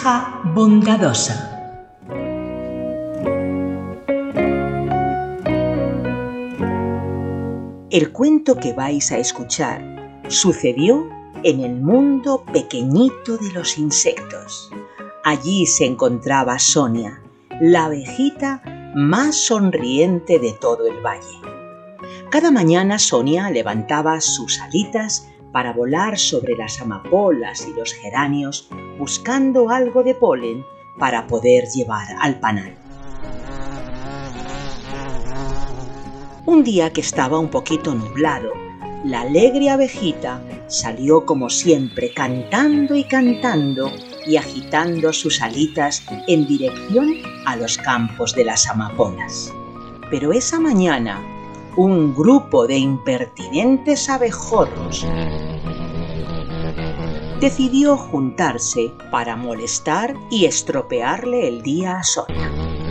abeja bondadosa. El cuento que vais a escuchar sucedió en el mundo pequeñito de los insectos. Allí se encontraba Sonia, la abejita más sonriente de todo el valle. Cada mañana Sonia levantaba sus alitas para volar sobre las amapolas y los geranios buscando algo de polen para poder llevar al panal. Un día que estaba un poquito nublado, la alegre abejita salió como siempre cantando y agitando sus alitas en dirección a los campos de las amapolas. Pero esa mañana, un grupo de impertinentes abejorros decidió juntarse para molestar y estropearle el día a Sonia.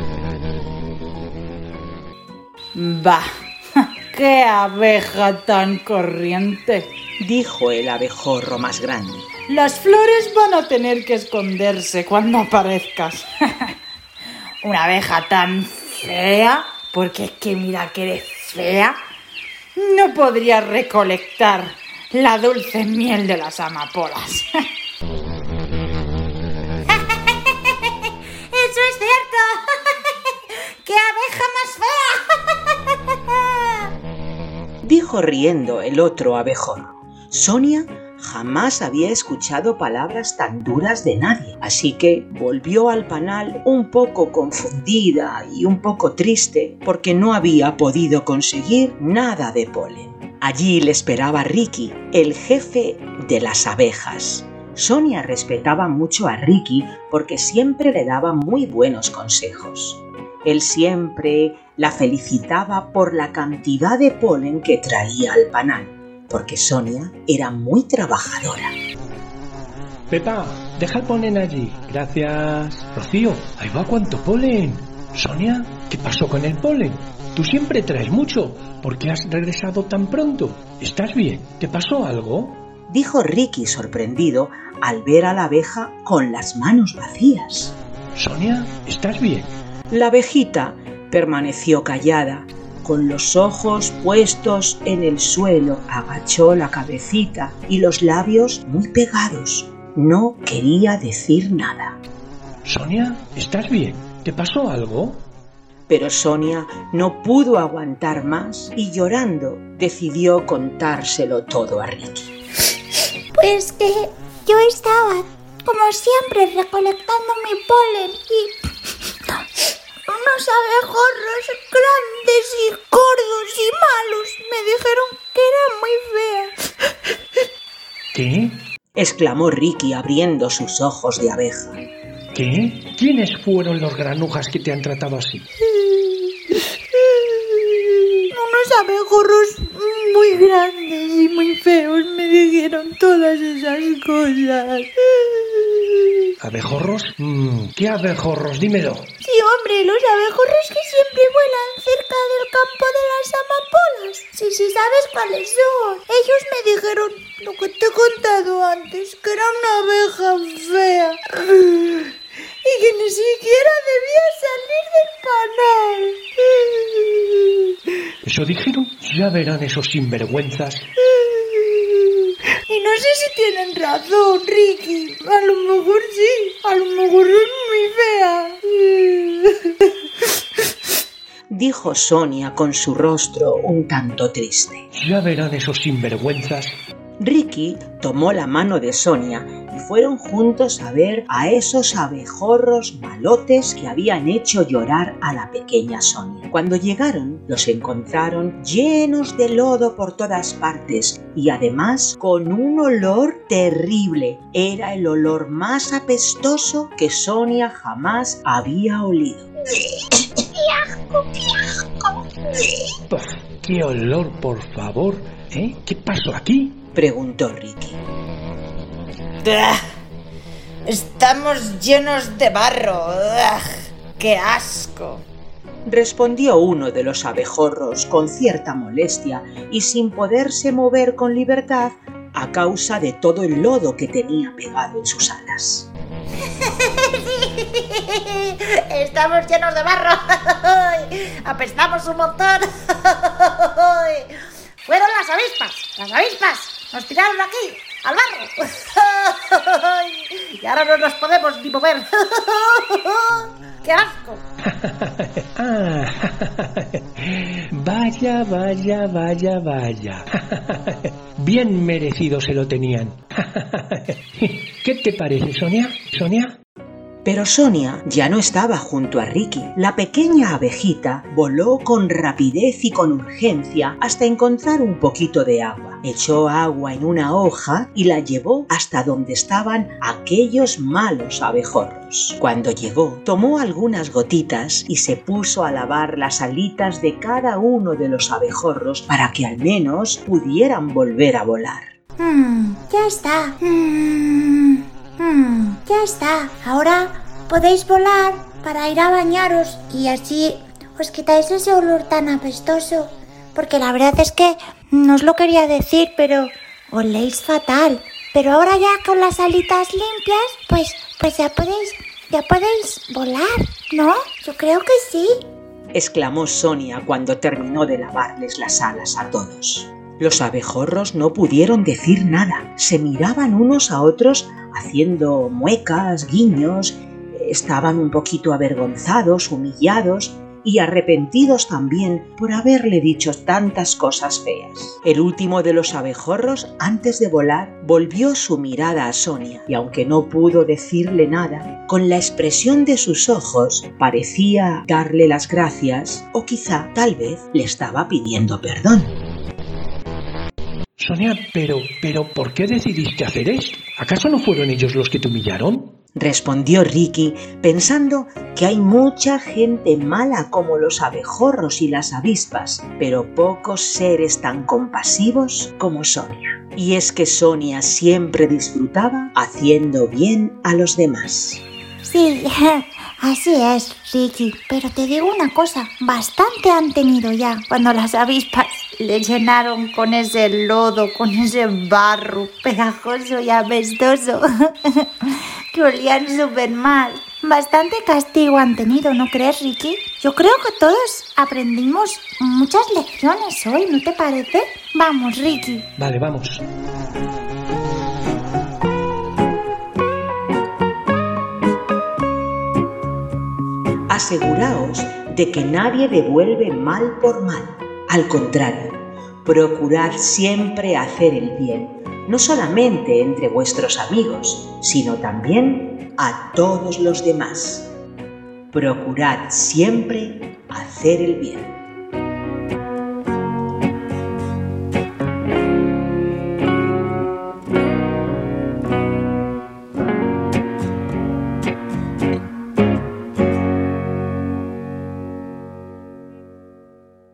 ¡Bah! ¡Qué abeja tan corriente!, dijo el abejorro más grande. Las flores van a tener que esconderse cuando aparezcas. Una abeja tan fea, porque es que mira que eres fea, no podría recolectar la dulce miel de las amapolas. ¡Eso es cierto! ¡Qué abeja más fea! Dijo riendo el otro abejorro. Sonia jamás había escuchado palabras tan duras de nadie, así que volvió al panal un poco confundida y un poco triste porque no había podido conseguir nada de polen. Allí le esperaba Ricky, el jefe de las abejas. Sonia respetaba mucho a Ricky porque siempre le daba muy buenos consejos. Él siempre la felicitaba por la cantidad de polen que traía al panal, porque Sonia era muy trabajadora. Pepa, deja el polen allí. Gracias. Rocío, ahí va cuánto polen. Sonia, ¿qué pasó con el polen? Tú siempre traes mucho. ¿Por qué has regresado tan pronto? ¿Estás bien? ¿Te pasó algo? Dijo Ricky sorprendido al ver a la abeja con las manos vacías. Sonia, ¿estás bien? La abejita permaneció callada. Con los ojos puestos en el suelo, agachó la cabecita y los labios muy pegados. No quería decir nada. Sonia, ¿estás bien? ¿Te pasó algo? Pero Sonia no pudo aguantar más y llorando decidió contárselo todo a Ricky. Pues que yo estaba, como siempre, recolectando mi polen y unos abejorros grandes y gordos y malos me dijeron que era muy fea. ¿Qué? Exclamó Ricky abriendo sus ojos de abeja. ¿Qué? ¿Quiénes fueron los granujas que te han tratado así? Unos abejorros muy grandes y muy feos me dijeron todas esas cosas. ¿Abejorros? ¿Qué abejorros? Dímelo. Sí, hombre, los abejorros que siempre vuelan cerca del campo de las amapolas. Sí, sabes cuáles son. Ellos me dijeron lo que te he contado antes, que era una abeja fea y que ni siquiera debía salir del panal. ¿Eso dijeron? Ya verán esos sinvergüenzas. Y no sé si tienen razón, Ricky. A lo mejor sí. A lo mejor es muy fea. Dijo Sonia con su rostro un tanto triste. Ya verán esos sinvergüenzas. Ricky tomó la mano de Sonia y fueron juntos a ver a esos abejorros malotes que habían hecho llorar a la pequeña Sonia. Cuando llegaron, los encontraron llenos de lodo por todas partes y además con un olor terrible. Era el olor más apestoso que Sonia jamás había olido. Uf, ¡qué olor, por favor! ¿Qué pasó aquí? Preguntó Ricky. Estamos llenos de barro. ¡Qué asco! Respondió uno de los abejorros con cierta molestia y sin poderse mover con libertad a causa de todo el lodo que tenía pegado en sus alas. Estamos llenos de barro. Apestamos un montón. Fueron las avispas. Nos tiraron aquí, al barro. Y ahora no nos podemos ni mover. ¡Qué asco! Vaya. Bien merecido se lo tenían. ¿Qué te parece, Sonia? Pero Sonia ya no estaba junto a Ricky. La pequeña abejita voló con rapidez y con urgencia hasta encontrar un poquito de agua. Echó agua en una hoja y la llevó hasta donde estaban aquellos malos abejorros. Cuando llegó, tomó algunas gotitas y se puso a lavar las alitas de cada uno de los abejorros para que al menos pudieran volver a volar. Ya está. Ya está. Ahora podéis volar para ir a bañaros y así os quitáis ese olor tan apestoso. Porque la verdad es que no os lo quería decir, pero oléis fatal. Pero ahora ya con las alitas limpias, pues ya podéis volar, ¿no? Yo creo que sí. Exclamó Sonia cuando terminó de lavarles las alas a todos. Los abejorros no pudieron decir nada. Se miraban unos a otros haciendo muecas, guiños. Estaban un poquito avergonzados, humillados y arrepentidos también por haberle dicho tantas cosas feas. El último de los abejorros, antes de volar, volvió su mirada a Sonia y aunque no pudo decirle nada, con la expresión de sus ojos parecía darle las gracias o quizá, tal vez, le estaba pidiendo perdón. Sonia, pero ¿por qué decidiste hacer esto? ¿Acaso no fueron ellos los que te humillaron? Respondió Ricky, pensando que hay mucha gente mala como los abejorros y las avispas, pero pocos seres tan compasivos como Sonia. Y es que Sonia siempre disfrutaba haciendo bien a los demás. Sí, así es, Ricky. Pero te digo una cosa, bastante han tenido ya cuando las avispas le llenaron con ese lodo, con ese barro pegajoso y apestoso que olían súper mal. Bastante castigo han tenido, ¿no crees, Ricky? Yo creo que todos aprendimos muchas lecciones hoy, ¿no te parece? Vamos, Ricky. Vale, vamos. Aseguraos de que nadie devuelve mal por mal. Al contrario, procurad siempre hacer el bien, no solamente entre vuestros amigos, sino también a todos los demás. Procurad siempre hacer el bien.